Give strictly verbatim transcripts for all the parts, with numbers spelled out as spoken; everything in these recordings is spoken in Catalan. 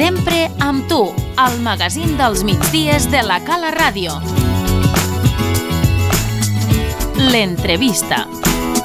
Sempre amb tu, al magazín dels migdies de la Cala Ràdio. L'entrevista.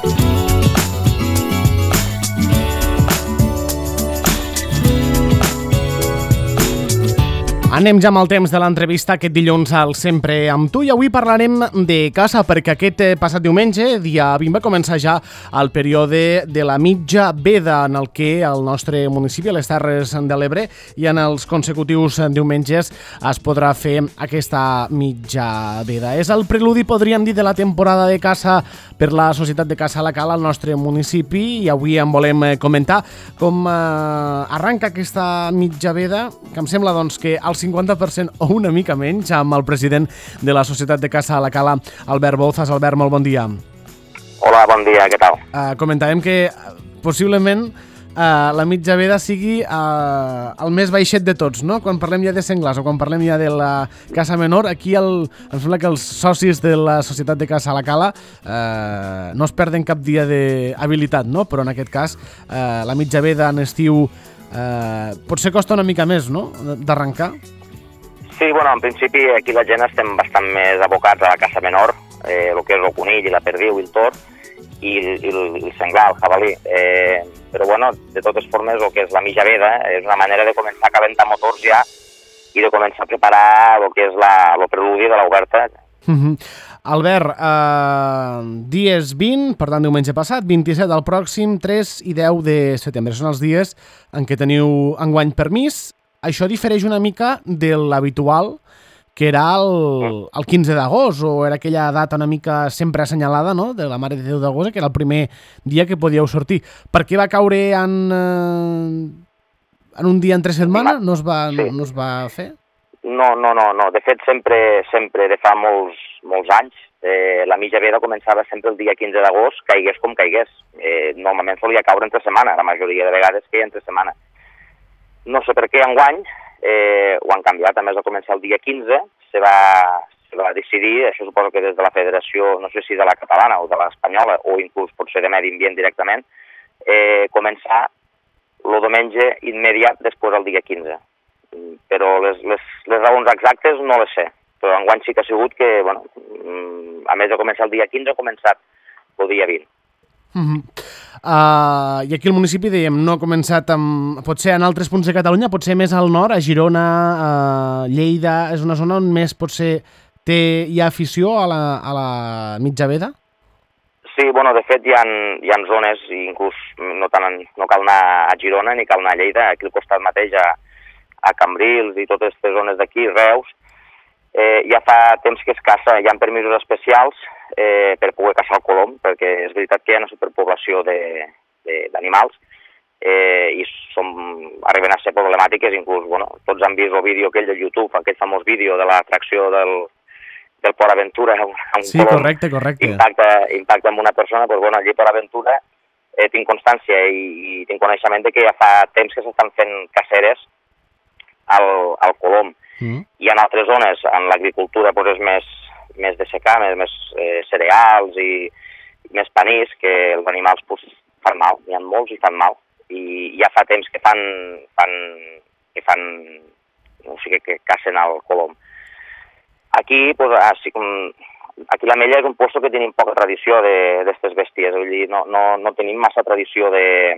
Anem ja amb el temps de l'entrevista aquest dilluns al Sempre amb tu i avui parlarem de caça perquè aquest passat diumenge, dia vint, va començar ja el període de la mitja veda en el que el nostre municipi, les Terres de l'Ebre, i en els consecutius diumenges es podrà fer aquesta mitja veda. És el preludi, podríem dir, de la temporada de caça per la Societat de Caça La Cala al nostre municipi i avui en volem comentar com eh, arranca aquesta mitja veda, que em sembla doncs, que el cinquanta per cent o una mica menys, amb el president de la Societat de Caça La Cala, Albert Bouzas. Albert, molt bon dia. Hola, bon dia, què tal? Uh, comentàvem que possiblement uh, la mitja veda sigui uh, el més baixet de tots, no? Quan parlem ja de senglars o quan parlem ja de la caça menor, aquí el, em sembla que els socis de la Societat de Caça La Cala uh, no es perden cap dia d'habilitat, no? Però en aquest cas uh, la mitja veda en estiu Uh, potser costa una mica més, no?, d'arrencar. Sí, bueno, en principi aquí la gent estem bastant més abocats a la caça menor, eh, el que és el conill i la perdiu i el tord, i, i, el, i el senglar, el jabalí. Eh, però, bueno, de totes formes, el que és la mitja veda és una manera de començar a calentar motors ja i de començar a preparar el que és la, el preludi de l'oberta. Uh-huh. Albert, eh, dies vint, per tant diumenge passat, vint-i-set al pròxim, tres i deu de setembre. Són els dies en què teniu enguany permís. Això difereix una mica de l'habitual, que era el, el quinze d'agost, o era aquella data una mica sempre assenyalada, no?, de la Mare de Déu d'agost, que era el primer dia que podíeu sortir. Per què va caure en, eh, en un dia entre setmana? No es va, no, no es va fer? No, no, no, no. De fet, sempre, sempre de fa molts, molts anys, eh, la mitja veda començava sempre el dia quinze d'agost, caigués com caigués. Eh, normalment solia caure entre setmana, la majoria de vegades caia entre setmana. No sé per què enguany eh, ho han canviat, a més de començar el dia quinze, se va, se va decidir, això suposo que des de la federació, no sé si de la catalana o de l'espanyola, o inclús potser de Medi Ambient directament, eh, començar el diumenge immediat després del dia quinze. Però les, les, les raons exactes no les sé, però enguany sí que ha sigut que, bueno, a més de començar el dia quinze, ha començat el dia vint. Uh-huh. Uh, I aquí el municipi, dèiem, no ha començat amb... Potser en altres punts de Catalunya, potser més al nord, a Girona, a Lleida, és una zona on més potser té, hi ha afició a la, a la mitja veda? Sí, bueno, de fet hi ha, hi ha zones, inclús no, tant, no cal anar a Girona ni cal anar a Lleida, aquí al costat mateix a a Cambrils i totes aquestes zones d'aquí, Reus, eh, ja fa temps que es caça, hi ha permisos especials eh, per poder caçar el colom, perquè és veritat que hi ha una superpoblació d'animals eh, i som, arriben a ser problemàtiques, inclús, bueno, tots han vist el vídeo aquell de YouTube, aquest famós vídeo de l'atracció del, del Port Aventura, un sí, colom correcte, correcte. Impacta, impacta en una persona, doncs, bueno, allí Port Aventura eh, tinc constància i, i tinc coneixement de que ja fa temps que s'estan fent caceres al, al colom. Mm. Hi ha altres zones en l'agricultura doncs és més, més de secà, més, més eh, cereals i, i més panís, que els animals doncs, fan mal, n'hi ha molts i fan mal. I ja fa temps que fan, fan, que fan, o sigui, que cacen al colom. Aquí, doncs, així com, aquí l'Ametlla és un lloc que tenim poca tradició d'aquestes bèsties, vull dir, no, no, no tenim massa tradició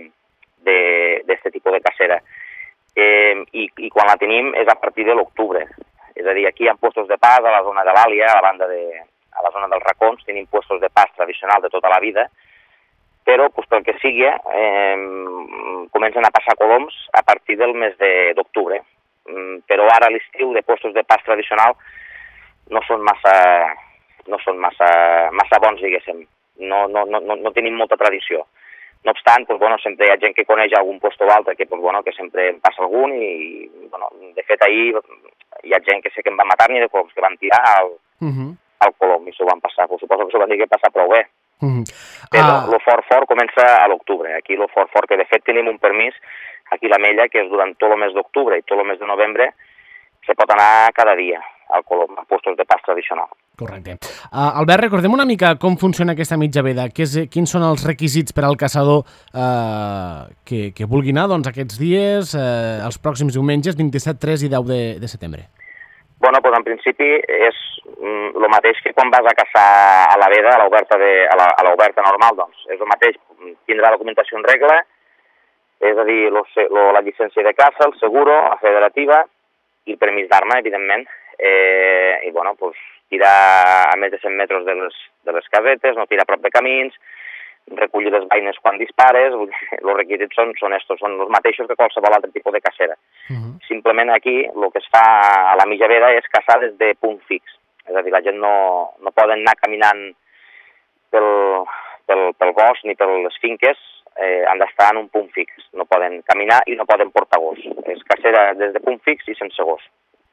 d'aquest tipus de cacera. Eh, i, i quan la tenim és a partir de l'octubre. És a dir, aquí hi ha puestos de pas a la zona de l'Àlia, a la banda de, a la zona dels racons, tenim puestos de pas tradicional de tota la vida, però pues, pel que sigui, eh, comencen a passar coloms a partir del mes d'octubre. Mm, però ara a l'estiu de puestos de pas tradicional no són massa, no són massa, massa bons, diguéssim. No, no, no, no tenim molta tradició. No obstant, pues, bueno, sempre hi ha gent que coneix algun lloc o altre que, pues, bueno, que sempre en passa algun i, bueno, de fet, ahir hi ha gent que sé que em va matar ni de coloms, que van tirar al, uh-huh. al colom i s'ho van passar. Pues, suposo que s'ho van dir que passa prou bé. Uh-huh. Però el ah. fort fort comença a l'octubre. Aquí el fort fort, que de fet tenim un permís aquí a l'Ametlla, que és durant tot el mes d'octubre i tot el mes de novembre, se pot anar cada dia. al colom, a puestos de pas tradicional. Correcte. Uh, Albert, recordem una mica com funciona aquesta mitja veda. És, quins són els requisits per al caçador uh, que, que vulgui anar doncs, aquests dies, uh, els pròxims diumenges, vint-i-set, tres i deu de, de setembre? Bueno, doncs en principi és el mm, mateix que quan vas a caçar a la veda, a l'oberta a l'oberta normal, doncs és el mateix, tindrà la documentació en regla, és a dir, lo, lo, la llicència de caça, el seguro, la federativa i el permís d'arma, evidentment, eh, i bueno, doncs tirar a més de cent metres de les, de les casetes, no tirar a prop de camins, recollir les beines quan dispares, els requisits són, són estos, són els mateixos que qualsevol altre tipus de cacera. Uh -huh. Simplement aquí el que es fa a la mitja veda és caçar des de punt fix, és a dir, la gent no, no poden anar caminant pel, pel, pel bosc ni per les finques, eh, han d'estar en un punt fix, no poden caminar i no poden portar gos, és cacera des de punt fix i sense gos.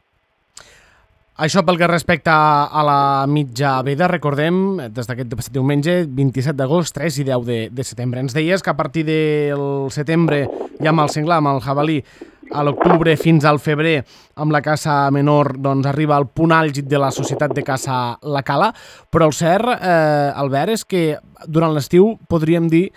Això pel que respecta a la mitja veda, recordem, des d'aquest diumenge, vint-i-set d'agost, tres i deu de, de setembre. Ens deies que a partir del setembre, ja amb el senglar, amb el jabalí, a l'octubre fins al febrer, amb la caça menor, doncs arriba al punt àlgid de la Societat de Caça La Cala, però el cert, eh, Albert, és que durant l'estiu podríem dir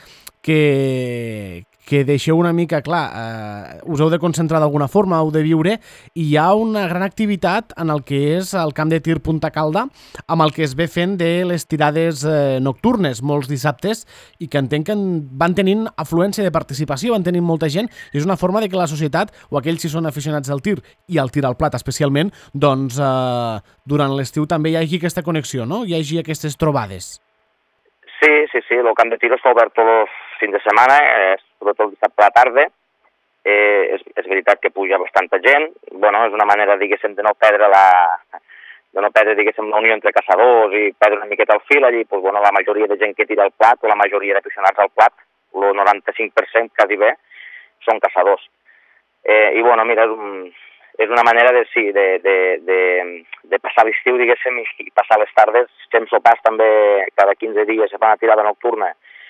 que... que deixeu una mica, clar, eh, us heu de concentrar d'alguna forma, heu de viure, i hi ha una gran activitat en el que és el camp de tir Punta Calda, amb el que es ve fent de les tirades eh, nocturnes, molts dissabtes, i que entenc que van tenint afluència de participació, van tenint molta gent, i és una forma de que la societat, o aquells que són aficionats al tir, i al tir al plat especialment, doncs eh, durant l'estiu també hi hagi aquesta connexió, no? Hi hagi aquestes trobades. Sí, sí, sí, el camp de tir està obert tots els fins de setmana, eh, sobretot el dissabte a la tarda. Eh, és, és veritat que puja bastanta gent. Bueno, és una manera, diguéssim, de no perdre la, de no perdre, diguéssim, la unió entre caçadors i perdre una miqueta el fil. Allí, pues, bueno, la majoria de gent que tira al plat, o la majoria d'aficionats al plat, el noranta-cinc per cent, quasi bé, són caçadors. Eh, I, bueno, mira, és, un, és una manera de, sí, de, de, de, de passar l'estiu, diguéssim, i, i passar les tardes. Fem sopars també cada quinze dies, se fa una tirada nocturna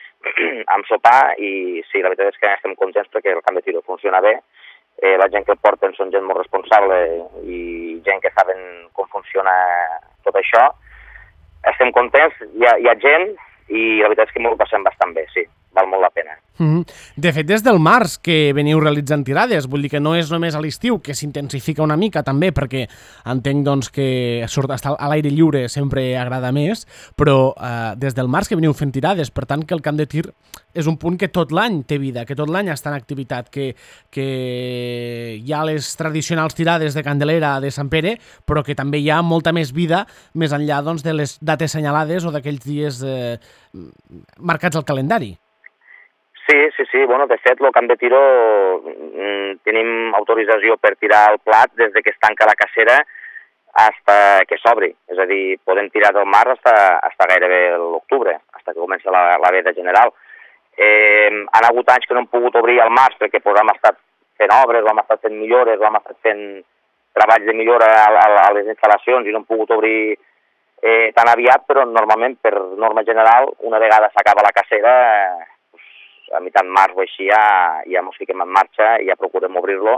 amb sopar, i sí, la veritat és que estem contents perquè el camp de tiro funciona bé. Eh, la gent que el porten són gent molt responsable i gent que saben com funciona tot això. Estem contents, hi ha, hi ha gent, i la veritat és que m'ho passem bastant bé, sí, val molt la pena. Mm-hmm. De fet, des del març que veniu realitzant tirades, vull dir que no és només a l'estiu, que s'intensifica una mica també, perquè entenc doncs, que estar a l'aire lliure sempre agrada més, però eh, des del març que veniu fent tirades, per tant que el camp de tir és un punt que tot l'any té vida, que tot l'any està en activitat, que, que hi ha les tradicionals tirades de Candelera, de Sant Pere, però que també hi ha molta més vida més enllà doncs, de les dates senyalades o d'aquells dies eh, marcats al calendari. Sí, sí, sí. Bueno, de fet, el camp de tiro mm, tenim autorització per tirar el plat des de que es tanca la cacera fins que s'obri. És a dir, podem tirar del març fins gairebé l'octubre, fins que comença la, la veda general. Eh, han hagut anys que no hem pogut obrir al març perquè pues, hem estat fent obres, hem estat fent millores, hem estat fent treballs de millora a, a, a les instal·lacions i no hem pogut obrir eh, tan aviat, però normalment, per norma general, una vegada s'acaba la cacera, eh, a mitjan març o així ja, ja ens fiquem en marxa i ja procurem obrir-lo.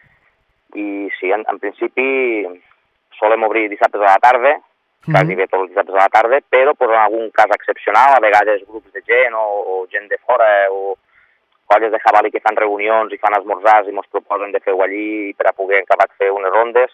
I sí, en, en principi solem obrir dissabtes a la tarda, mm-hmm. quasi bé tots els dissabtes a la tarda, però per algun cas excepcional, a vegades grups de gent o, o gent de fora o colles de jabalí que fan reunions i fan esmorzars i ens proposen de fer-ho allí per a poder acabar de fer unes rondes,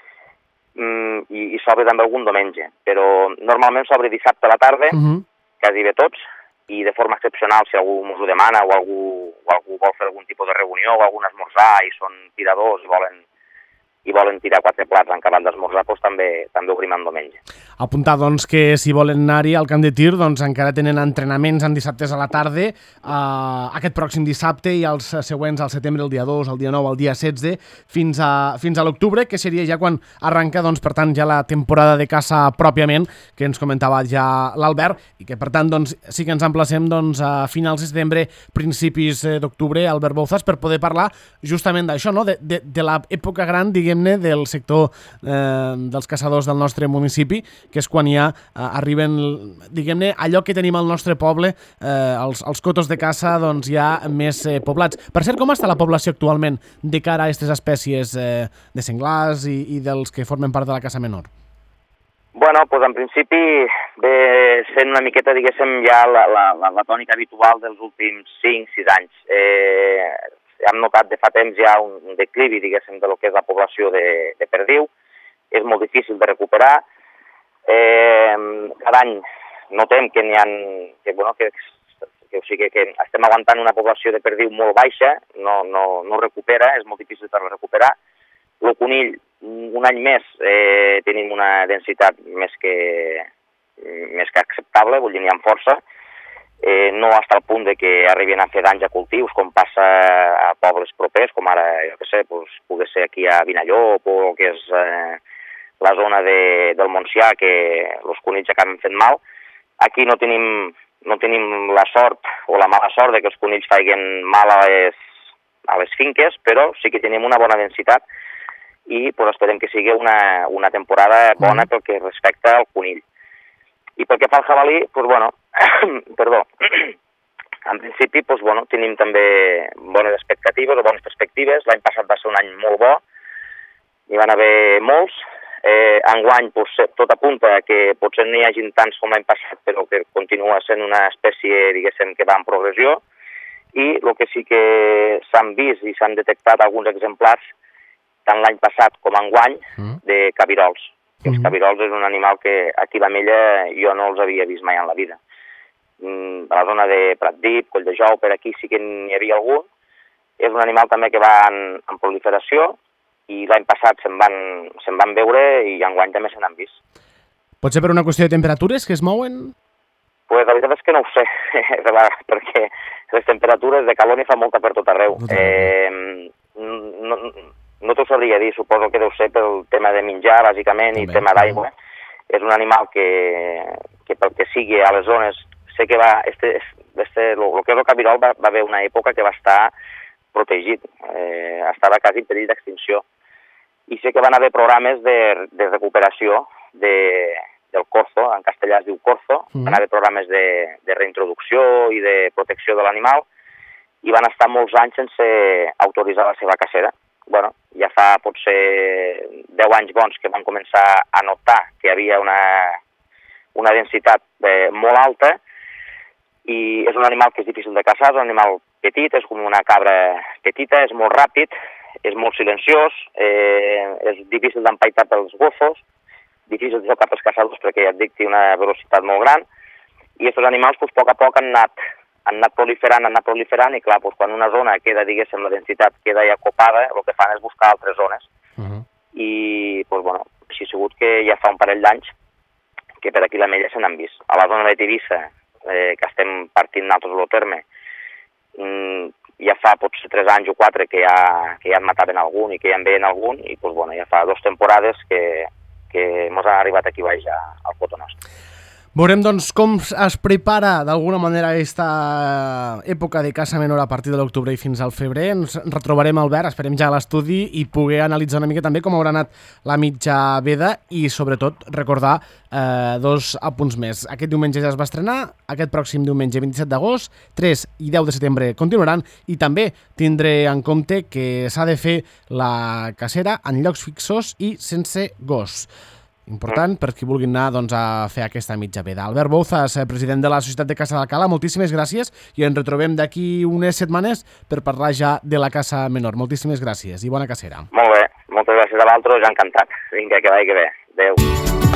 mm, i, i s'obre també algun diumenge, però normalment s'obre dissabte a la tarda, mm-hmm. quasi bé tots, i de forma excepcional, si algú ens ho demana o algú, o algú vol fer algun tipus de reunió o algun esmorzar i són tiradors i volen, i volen tirar quatre plats en acabat d'esmorzar, doncs també, també obrim en diumenge. Apuntar doncs, que si volen anar-hi al camp de tir doncs, encara tenen entrenaments en dissabtes a la tarda, eh, aquest pròxim dissabte i els següents al setembre, el dia dos, el dia nou, el dia setze, fins a, fins a l'octubre, que seria ja quan arranca, doncs, per tant, ja la temporada de caça pròpiament, que ens comentava ja l'Albert, i que, per tant, doncs, sí que ens emplacem doncs, a finals de setembre, principis d'octubre, Albert Bouzas, per poder parlar justament d'això, no? de, de, de l'època gran, diguem diguem-ne, del sector eh, dels caçadors del nostre municipi, que és quan ja eh, arriben, diguem-ne, allò que tenim al nostre poble, eh, els, els cotos de caça, doncs ja més eh, poblats. Per cert, com està la població actualment de cara a aquestes espècies eh, de senglars i, i dels que formen part de la caça menor? Bueno, doncs en principi ve sent una miqueta, diguéssim, ja la, la, la, la tònica habitual dels últims cinc sis anys. Eh, hem notat de fa temps ja un, un declivi, diguéssim, de lo que és la població de, de perdiu. És molt difícil de recuperar. Eh, cada any notem que n'hi ha... Que, bueno, que, que, o sigui, que estem aguantant una població de perdiu molt baixa, no, no, no recupera, és molt difícil per recuperar. El conill, un any més, eh, tenim una densitat més que, més que acceptable, vull dir, n'hi ha força. Eh, no hasta el punt de que arribin a fer danys a cultius, com passa a pobles propers, com ara, jo què sé, doncs, pugui ser aquí a Vinallop o que és eh, la zona de, del Montsià, que els conills acaben fent mal. Aquí no tenim, no tenim la sort o la mala sort de que els conills faiguen mal a les, a les finques, però sí que tenim una bona densitat i pues, esperem que sigui una, una temporada bona pel que respecta al conill. I pel que fa al jabalí, pues, bueno, perdó, en principi pues, bueno, tenim també bones expectatives o bones perspectives. L'any passat va ser un any molt bo, n'hi van haver molts. Eh, enguany pues, tot apunta que potser no hi hagin tants com l'any passat, però que continua sent una espècie, diguéssim, que va en progressió. I el que sí que s'han vist i s'han detectat alguns exemplars tant l'any passat com enguany, mm. de cabirols. Mm. Els cabirols és un animal que aquí a l'Ametlla jo no els havia vist mai en la vida. Mm, a la zona de Pratdip, Coll de Jou, per aquí sí que n'hi havia algun. És un animal també que va en, en proliferació i l'any passat se'n van, se'n van veure i enguany també se n'han vist. Pot ser per una qüestió de temperatures que es mouen? Pues la veritat és que no ho sé, perquè les temperatures de calor n'hi fa molta per tot arreu. Tot eh, no, no t'ho sabria dir, suposo que deu ser pel tema de menjar, bàsicament, i tema d'aigua. És un animal que, que pel que sigui a les zones, sé que va, este, este, lo, lo que és el cabirol va, va haver una època que va estar protegit, eh, estava quasi en perill d'extinció. I sé que van haver programes de, de recuperació de, del corzo, en castellà es diu corzo, mm. van haver programes de, de reintroducció i de protecció de l'animal, i van estar molts anys sense autoritzar la seva cacera. Bueno, ja fa potser deu anys bons que van començar a notar que hi havia una, una densitat eh, molt alta i és un animal que és difícil de caçar, és un animal petit, és com una cabra petita, és molt ràpid, és molt silenciós, eh, és difícil d'empaitar pels gossos, difícil de xocar pels caçadors perquè ja et dic té una velocitat molt gran i aquests animals pues, a poc a poc han anat han anat proliferant, han anat proliferant, i clar, doncs, quan una zona queda, diguéssim, la densitat queda ja copada, el que fan és buscar altres zones. Uh -huh. I, doncs, bueno, així ha sigut que ja fa un parell d'anys que per aquí a l'Ametlla se n'han vist. A la zona de Tivissa, eh, que estem partint nosaltres el terme, mm, ja fa potser tres anys o quatre que ja, que ja en mataven algun i que ja en veien algun, i, doncs, bueno, ja fa dues temporades que, que ens han arribat aquí baix al cotó nostre. Veurem, doncs, com es prepara d'alguna manera aquesta època de caça menor a partir de l'octubre i fins al febrer. Ens retrobarem, Albert, esperem ja a l'estudi i poder analitzar una mica també com haurà anat la mitja veda i, sobretot, recordar eh, dos apunts més. Aquest diumenge ja es va estrenar, aquest pròxim diumenge vint-i-set d'agost, tres i deu de setembre continuaran, i també tindré en compte que s'ha de fer la cacera en llocs fixos i sense gos. Important per qui vulguin anar doncs, a fer aquesta mitja veda. Albert Bouzas, president de la Societat de Caça d'Alcalá, moltíssimes gràcies i ens retrobem d'aquí unes setmanes per parlar ja de la caça menor. Moltíssimes gràcies i bona cacera. Molt bé, moltes gràcies a l'altre, ja encantat. Vinga, que vagi bé. Adéu.